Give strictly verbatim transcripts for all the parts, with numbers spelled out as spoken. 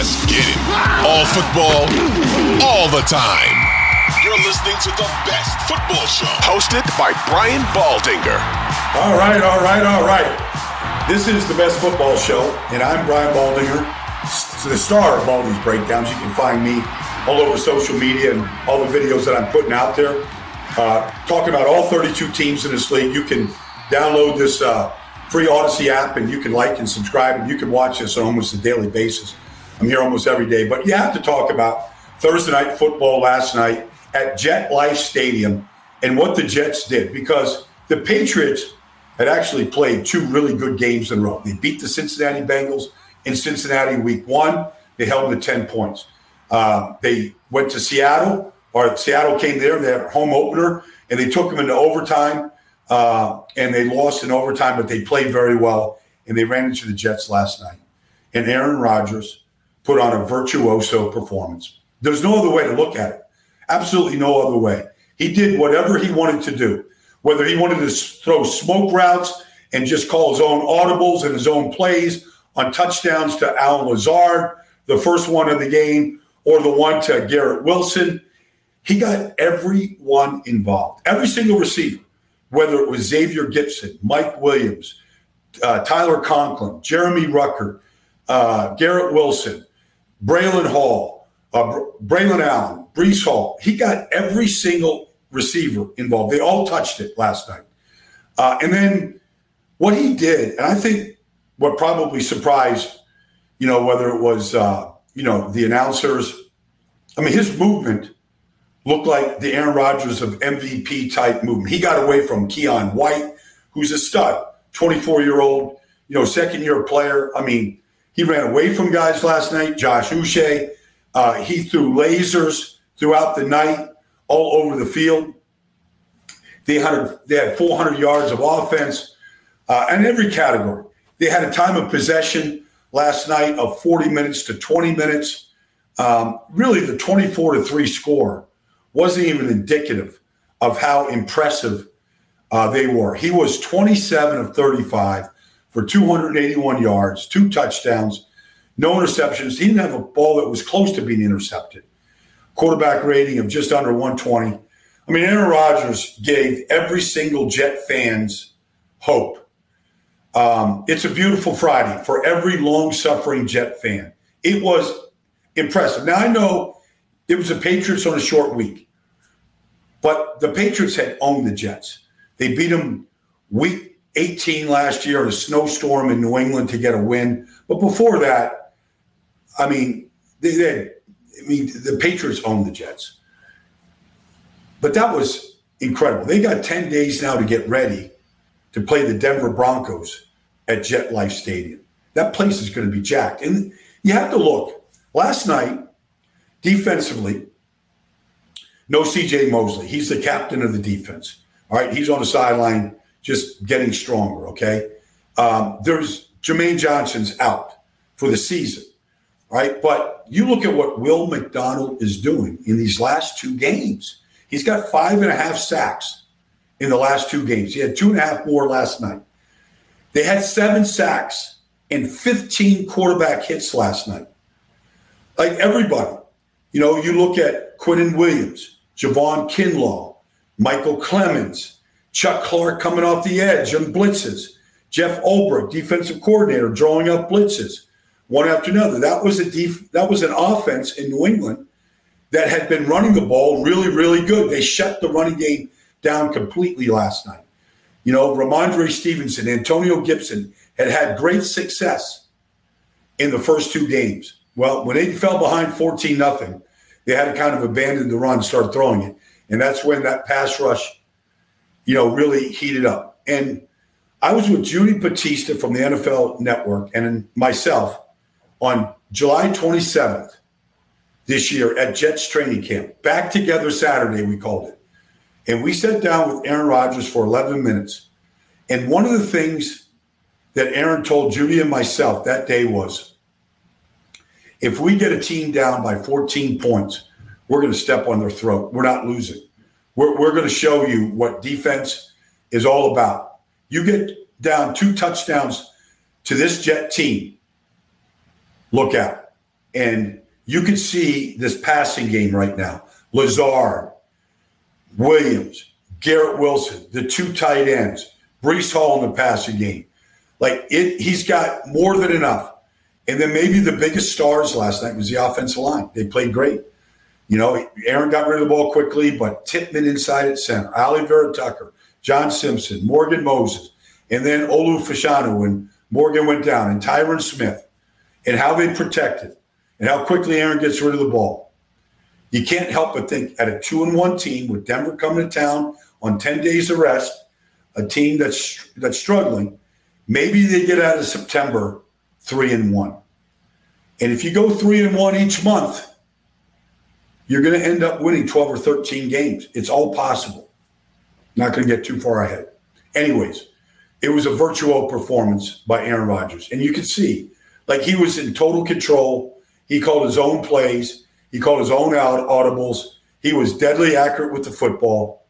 Let's get it. All football, all the time. You're listening to the best football show. Hosted by Brian Baldinger. All right, all right, all right. This is the best football show, and I'm Brian Baldinger, the star of all these breakdowns. You can find me all over social media and all the videos that I'm putting out there. Uh, talking about all thirty-two teams in this league. You can download this uh, free Odyssey app, and you can like and subscribe, and you can watch this on almost a daily basis. I'm here almost every day. But you have to talk about Thursday night football last night at MetLife Stadium and what the Jets did, because the Patriots had actually played two really good games in a row. They beat the Cincinnati Bengals in Cincinnati week one. They held them to ten points. Uh, they went to Seattle, or Seattle came there, they had a home opener, and they took them into overtime, uh, and they lost in overtime, but they played very well, and they ran into the Jets last night. And Aaron Rodgers put on a virtuoso performance. There's no other way to look at it. Absolutely no other way. He did whatever he wanted to do, whether he wanted to throw smoke routes and just call his own audibles and his own plays on touchdowns to Allen Lazard, the first one of the game, or the one to Garrett Wilson. He got everyone involved, every single receiver, whether it was Xavier Gipson, Mike Williams, uh, Tyler Conklin, Jeremy Ruckert, uh, Garrett Wilson, Braylon Hall, uh, Braylon Allen, Breece Hall. He got every single receiver involved. They all touched it last night. Uh, and then what he did, and I think what probably surprised, you know, whether it was, uh, you know, the announcers, I mean, his movement looked like the Aaron Rodgers of M V P-type movement. He got away from Keion White, who's a stud, twenty-four-year-old, you know, second-year player. I mean, he ran away from guys last night. Josh Uche, uh, he threw lasers throughout the night all over the field. They had, they had four hundred yards of offense uh, in every category. They had a time of possession last night of forty minutes to twenty minutes. Um, really, the twenty-four to three score wasn't even indicative of how impressive uh, they were. He was twenty-seven of thirty-five for two hundred eighty-one yards, two touchdowns, no interceptions. He didn't have a ball that was close to being intercepted. Quarterback rating of just under one twenty. I mean, Aaron Rodgers gave every single Jet fan's hope. Um, it's a beautiful Friday for every long-suffering Jet fan. It was impressive. Now, I know it was the Patriots on a short week, but the Patriots had owned the Jets. They beat them week eighteen last year in a snowstorm in New England to get a win. But before that, I mean, they, they had, I mean, the Patriots owned the Jets. But that was incredible. They got ten days now to get ready to play the Denver Broncos at MetLife Stadium. That place is going to be jacked. And you have to look. Last night, defensively, no C J Mosley. He's the captain of the defense. All right, he's on the sideline just getting stronger, okay? Um, there's Jermaine Johnson's out for the season, all right? But you look at what Will McDonald is doing in these last two games. He's got five and a half sacks in the last two games. He had two and a half more last night. They had seven sacks and fifteen quarterback hits last night. Like everybody. You know, you look at Quinnen Williams, Javon Kinlaw, Michael Clemens, Chuck Clark coming off the edge on blitzes, Jeff Ulbrich, defensive coordinator, drawing up blitzes one after another. That was a def- that was an offense in New England that had been running the ball really, really good. They shut the running game down completely last night. You know, Ramondre Stevenson, Antonio Gibson had had great success in the first two games. Well, when they fell behind fourteen nothing, they had to kind of abandon the run and start throwing it. And that's when that pass rush, you know, really heated up. And I was with Judy Batista from the N F L Network and myself on July twenty-seventh this year at Jets training camp. Back together Saturday, we called it. And we sat down with Aaron Rodgers for eleven minutes. And one of the things that Aaron told Judy and myself that day was, if we get a team down by fourteen points, we're going to step on their throat. We're not losing. We're, we're going to show you what defense is all about. You get down two touchdowns to this Jet team, look out. And you can see this passing game right now. Lazard, Williams, Garrett Wilson, the two tight ends, Breece Hall in the passing game. Like, it, he's got more than enough. And then maybe the biggest stars last night was the offensive line. They played great. You know, Aaron got rid of the ball quickly, but Tippmann inside at center, Ali Vera Tucker, John Simpson, Morgan Moses, and then Olu Fashanu when Morgan went down, and Tyron Smith, and how they protected, and how quickly Aaron gets rid of the ball. You can't help but think at a two and one team with Denver coming to town on ten days of rest, a team that's that's struggling, maybe they get out of September three and one. And if you go three and one each month, you're going to end up winning twelve or thirteen games. It's all possible. Not going to get too far ahead. Anyways, it was a virtual performance by Aaron Rodgers. And you can see, like, he was in total control. He called his own plays. He called his own out audibles. He was deadly accurate with the football.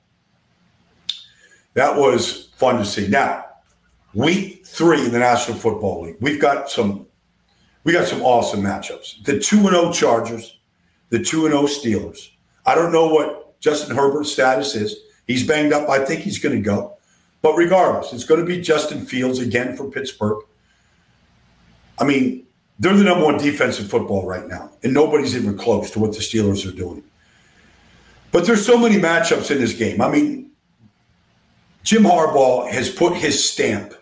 That was fun to see. Now, week three in the National Football League, we've got some we got some awesome matchups. The two and oh Chargers, the two and oh Steelers. I don't know what Justin Herbert's status is. He's banged up. I think he's going to go. But regardless, it's going to be Justin Fields again for Pittsburgh. I mean, they're the number one defense in football right now, and nobody's even close to what the Steelers are doing. But there's so many matchups in this game. I mean, Jim Harbaugh has put his stamp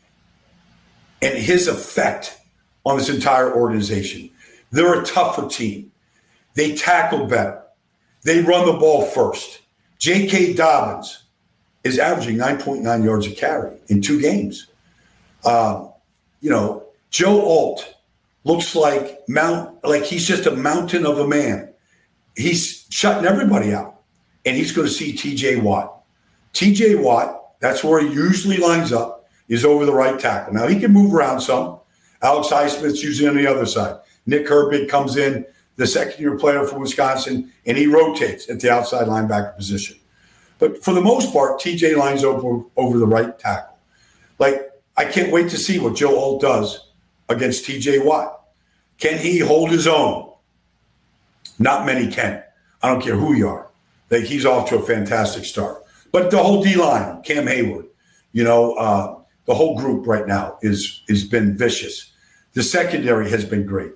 and his effect on this entire organization. They're a tougher team. They tackle better. They run the ball first. J K. Dobbins is averaging nine point nine yards a carry in two games. Um, you know, Joe Alt looks like mount, like he's just a mountain of a man. He's shutting everybody out, and he's going to see T J. Watt. T J. Watt, that's where he usually lines up, is over the right tackle. Now, he can move around some. Alex Highsmith's usually on the other side. Nick Herbig comes in, the second-year player for Wisconsin, and he rotates at the outside linebacker position. But for the most part, T J lines over, over the right tackle. Like, I can't wait to see what Joe Alt does against T J. Watt. Can he hold his own? Not many can. I don't care who you are. Like, he's off to a fantastic start. But the whole D-line, Cam Hayward, you know, uh, the whole group right now is has been vicious. The secondary has been great.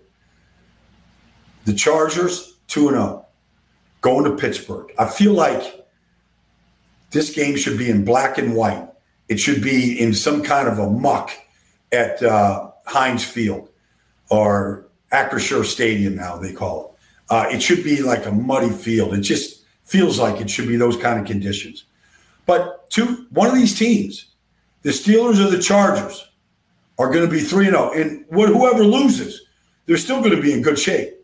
The Chargers, two and oh, going to Pittsburgh. I feel like this game should be in black and white. It should be in some kind of a muck at uh, Heinz Field or Acrisure Stadium now, they call it. Uh, it should be like a muddy field. It just feels like it should be those kind of conditions. But two, one of these teams, the Steelers or the Chargers, are going to be three and oh. And whoever loses, they're still going to be in good shape.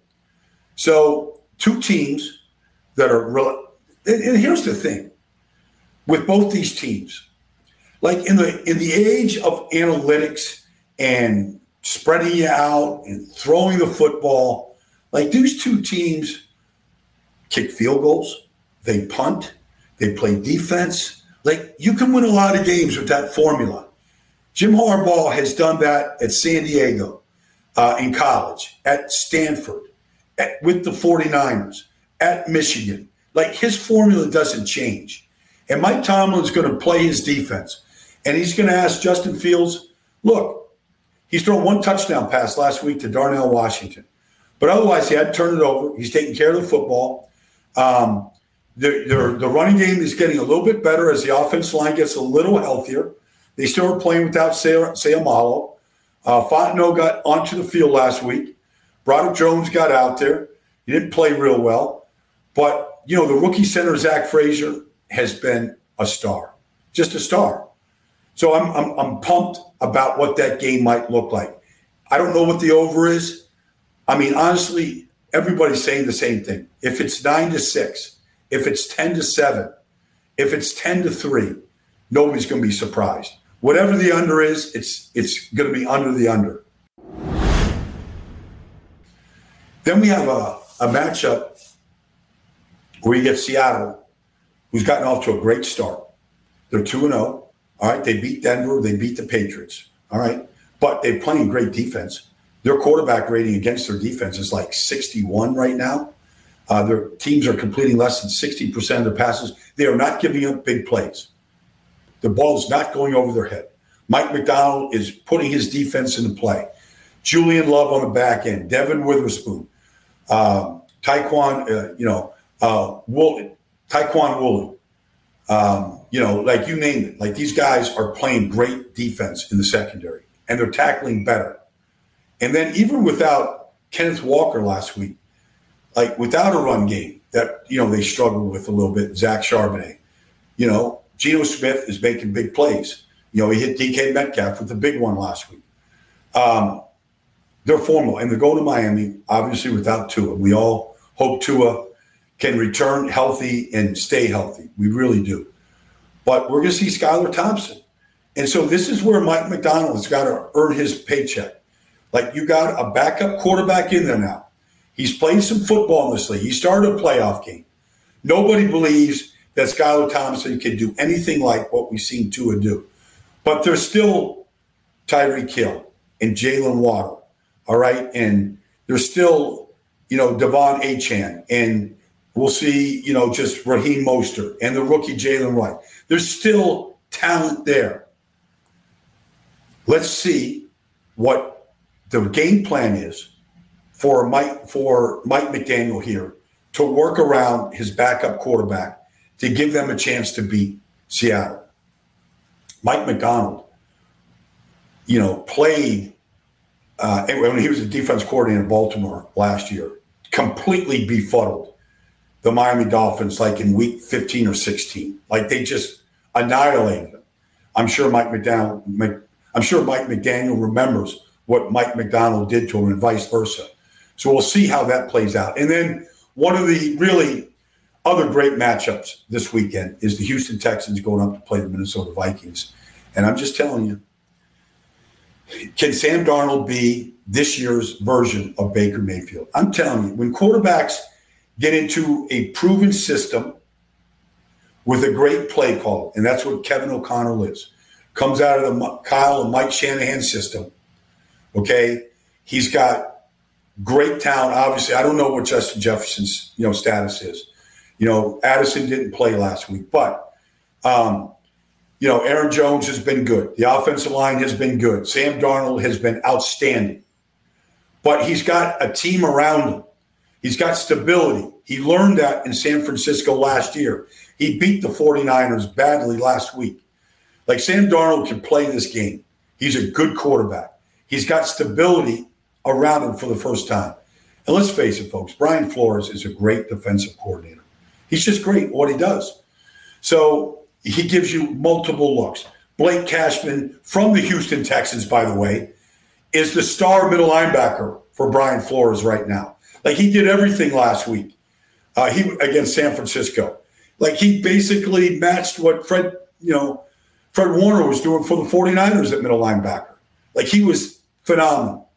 So two teams that are real. And here's the thing with both these teams. Like in the in the age of analytics and spreading you out and throwing the football, like these two teams kick field goals, they punt, they play defense. Like, you can win a lot of games with that formula. Jim Harbaugh has done that at San Diego, uh, in college, at Stanford, at, with the 49ers, at Michigan. Like, his formula doesn't change. And Mike Tomlin's going to play his defense. And he's going to ask Justin Fields, look, he's thrown one touchdown pass last week to Darnell Washington. But otherwise, he had to turn it over. He's taking care of the football. Um, the, the, the running game is getting a little bit better as the offensive line gets a little healthier. They still are playing without Sayamalo. Uh, Fontenot got onto the field last week. Broderick Jones got out there. He didn't play real well. But, you know, the rookie center, Zach Frazier, has been a star. Just a star. So I'm, I'm, I'm pumped about what that game might look like. I don't know what the over is. I mean, honestly, everybody's saying the same thing. If it's nine to six, if it's ten to seven, if it's ten to three, nobody's going to be surprised. Whatever the under is, it's it's going to be under the under. Then we have a, a matchup where you get Seattle, who's gotten off to a great start. They're two and oh. All right, they beat Denver. They beat the Patriots. All right, but they're playing great defense. their quarterback rating against their defense is like sixty-one right now. Uh, their teams are completing less than sixty percent of their passes. They are not giving up big plays. The ball's not going over their head. Mike Macdonald is putting his defense into play. Julian Love on the back end. Devin Witherspoon. Uh, Taekwon, uh, you know, uh, Wool, Taekwon Woolley. Um, you know, like you name it. Like these guys are playing great defense in the secondary, and they're tackling better. And then even without Kenneth Walker last week, like without a run game that, you know, they struggled with a little bit, Zach Charbonnet, you know, Geno Smith is making big plays. You know, he hit D K Metcalf with the big one last week. Um, they're formal, and they're going to Miami, obviously without Tua. We all hope Tua can return healthy and stay healthy. We really do. But we're going to see Skylar Thompson. And so this is where Mike Macdonald has got to earn his paycheck. Like, you got a backup quarterback in there now. He's played some football in this league. He started a playoff game. Nobody believes that Skylar Thompson can do anything like what we've seen Tua do. But there's still Tyreek Hill and Jalen Waddle, all right? And there's still, you know, Devon Achane, and we'll see, you know, just Raheem Mostert and the rookie Jalen Wright. There's still talent there. Let's see what the game plan is for Mike for Mike McDaniel here to work around his backup quarterback to give them a chance to beat Seattle. Mike Macdonald, you know, played uh, when he was the defense coordinator in Baltimore last year, completely befuddled the Miami Dolphins like in week fifteen or sixteen. Like they just annihilated them. I'm sure Mike McDaniel, I'm sure Mike McDaniel remembers what Mike Macdonald did to him and vice versa. So we'll see how that plays out. And then one of the really other great matchups this weekend is the Houston Texans going up to play the Minnesota Vikings. And I'm just telling you, can Sam Darnold be this year's version of Baker Mayfield? I'm telling you, when quarterbacks get into a proven system with a great play call, and that's what Kevin O'Connell is, comes out of the Kyle and Mike Shanahan system, okay? He's got great talent. Obviously, I don't know what Justin Jefferson's, you know, status is. You know, Addison didn't play last week, but, um, you know, Aaron Jones has been good. The offensive line has been good. Sam Darnold has been outstanding. But he's got a team around him. He's got stability. He learned that in San Francisco last year. He beat the 49ers badly last week. Like, Sam Darnold can play this game. He's a good quarterback. He's got stability around him for the first time. And let's face it, folks, Brian Flores is a great defensive coordinator. He's just great at what he does. So he gives you multiple looks. Blake Cashman from the Houston Texans, by the way, is the star middle linebacker for Brian Flores right now. Like, he did everything last week uh, he against San Francisco. Like, he basically matched what Fred, you know, Fred Warner was doing for the 49ers at middle linebacker. Like, he was phenomenal.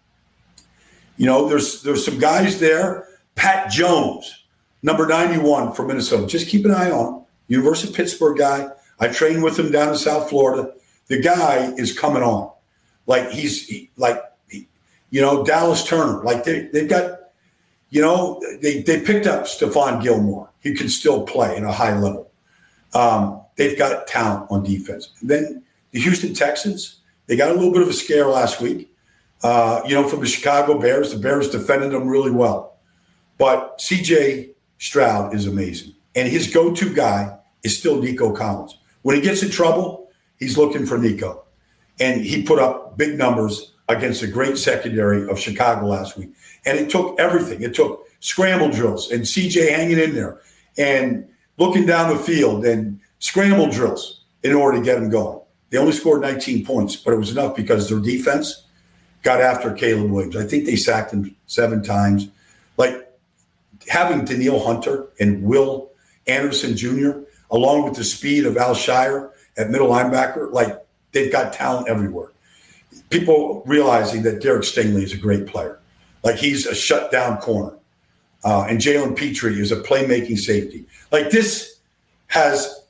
You know, there's there's some guys there. Pat Jones, number ninety-one for Minnesota. Just keep an eye on him. University of Pittsburgh guy. I trained with him down in South Florida. The guy is coming on. Like, he's he, like, he, you know, Dallas Turner. Like, they, they've got, you know, they, they picked up Stephon Gilmore. He can still play at a high level. Um, they've got talent on defense. And then the Houston Texans, they got a little bit of a scare last week. Uh, you know, from the Chicago Bears. The Bears defended them really well. But C J Stroud is amazing. And his go-to guy is still Nico Collins. When he gets in trouble, he's looking for Nico. And he put up big numbers against a great secondary of Chicago last week. And it took everything. It took scramble drills and C J hanging in there and looking down the field and scramble drills in order to get him going. They only scored nineteen points, but it was enough because their defense got after Caleb Williams. I think they sacked him seven times. Like, having Danielle Hunter and Will Anderson Junior, along with the speed of Al Shire at middle linebacker, like, they've got talent everywhere. People realizing that Derek Stingley is a great player. Like, he's a shutdown corner. Uh, and Jalen Petrie is a playmaking safety. Like, this has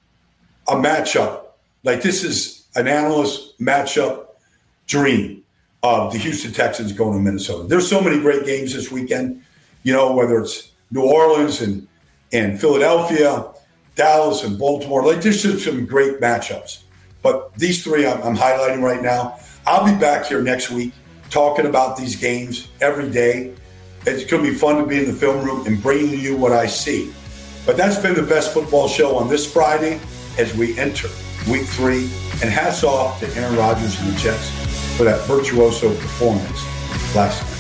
a matchup. Like, this is an analyst matchup dream. of the Houston Texans going to Minnesota. There's so many great games this weekend, you know, whether it's New Orleans and, and Philadelphia, Dallas and Baltimore. Like, there's just some great matchups. But these three I'm, I'm highlighting right now. I'll be back here next week talking about these games every day. It's going to be fun to be in the film room and bringing you what I see. But that's been the Best Football Show on this Friday as we enter week three. And hats off to Aaron Rodgers and the Jets for that virtuoso performance last night.